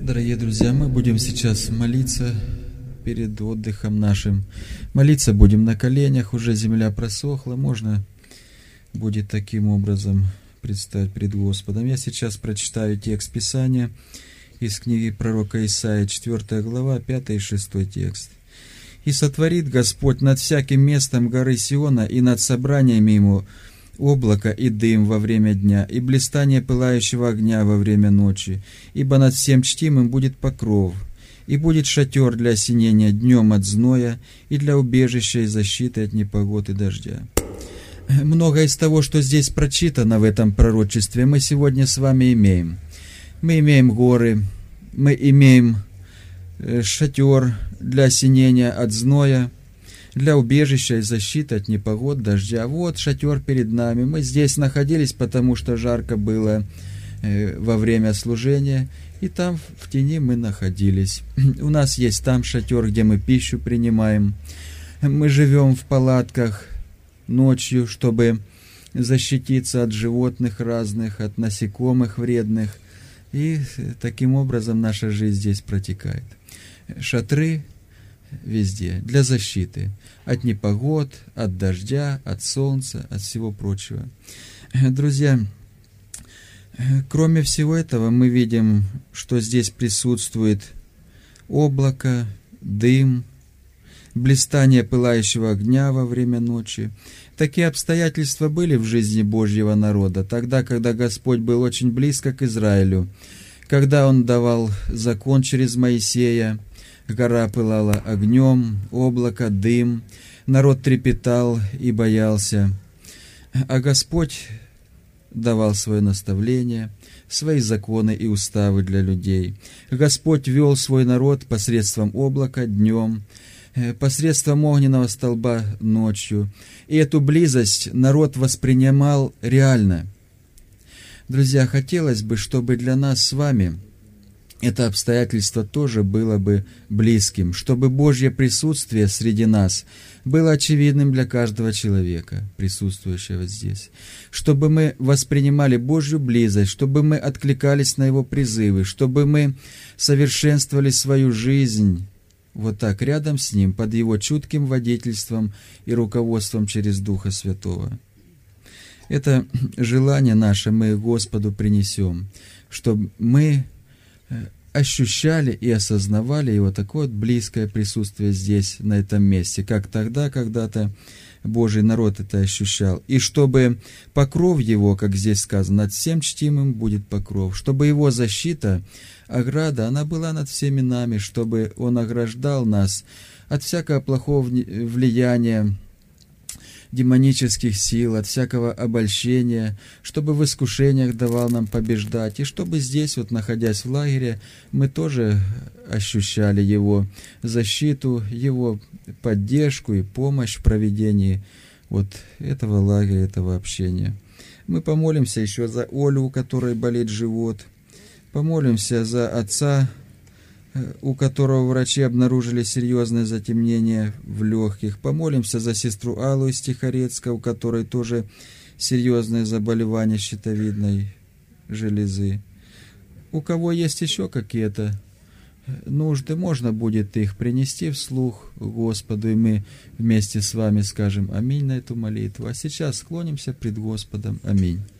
Дорогие друзья, мы будем сейчас молиться перед отдыхом нашим. Молиться будем на коленях, уже земля просохла, можно будет таким образом предстать пред Господом. Я сейчас прочитаю текст Писания из книги пророка Исаии, 4 глава, 5 и 6 текст. «И сотворит Господь над всяким местом горы Сиона и над собраниями ему облако и дым во время дня, и блистание пылающего огня во время ночи, ибо над всем чтимым будет покров, и будет шатер для осенения днем от зноя, и для убежища и защиты от непогод и дождя». Многое из того, что здесь прочитано в этом пророчестве, мы сегодня с вами имеем. Мы имеем горы, мы имеем шатер для осенения от зноя, для убежища и защиты от непогод, дождя. Вот шатер перед нами. Мы здесь находились, потому что жарко было во время служения, и там в тени мы находились. У нас есть там шатер, где мы пищу принимаем. Мы живем в палатках ночью, чтобы защититься от животных разных, от насекомых вредных. И таким образом наша жизнь здесь протекает. Шатры везде, для защиты от непогод, от дождя, от солнца, от всего прочего. Друзья, кроме всего этого, мы видим, что здесь присутствует облако, дым, блистание пылающего огня во время ночи. Такие обстоятельства были в жизни Божьего народа, тогда, когда Господь был очень близко к Израилю, когда Он давал закон через Моисея. Гора пылала огнем, облако, дым, народ трепетал и боялся. А Господь давал свое наставление, свои законы и уставы для людей. Господь вел свой народ посредством облака днем, посредством огненного столба ночью. И эту близость народ воспринимал реально. Друзья, хотелось бы, чтобы для нас с вами это обстоятельство тоже было бы близким, чтобы Божье присутствие среди нас было очевидным для каждого человека, присутствующего здесь, чтобы мы воспринимали Божью близость, чтобы мы откликались на Его призывы, чтобы мы совершенствовали свою жизнь вот так, рядом с Ним, под Его чутким водительством и руководством через Духа Святого. Это желание наше мы Господу принесем, чтобы мы ощущали и осознавали Его такое вот близкое присутствие здесь, на этом месте, как тогда, когда-то Божий народ это ощущал. И чтобы покров Его, как здесь сказано, над всем чтимым будет покров, чтобы Его защита, ограда, она была над всеми нами, чтобы Он ограждал нас от всякого плохого влияния, демонических сил, от всякого обольщения, чтобы в искушениях давал нам побеждать, и чтобы здесь, вот находясь в лагере, мы тоже ощущали Его защиту, Его поддержку и помощь в проведении вот этого лагеря, этого общения. Мы помолимся еще за Олю, у которой болит живот, помолимся за отца, у которого врачи обнаружили серьезное затемнение в легких. Помолимся за сестру Аллу из Тихорецка, у которой тоже серьезное заболевание щитовидной железы. У кого есть еще какие-то нужды, можно будет их принести вслух Господу, и мы вместе с вами скажем аминь на эту молитву. А сейчас склонимся пред Господом. Аминь.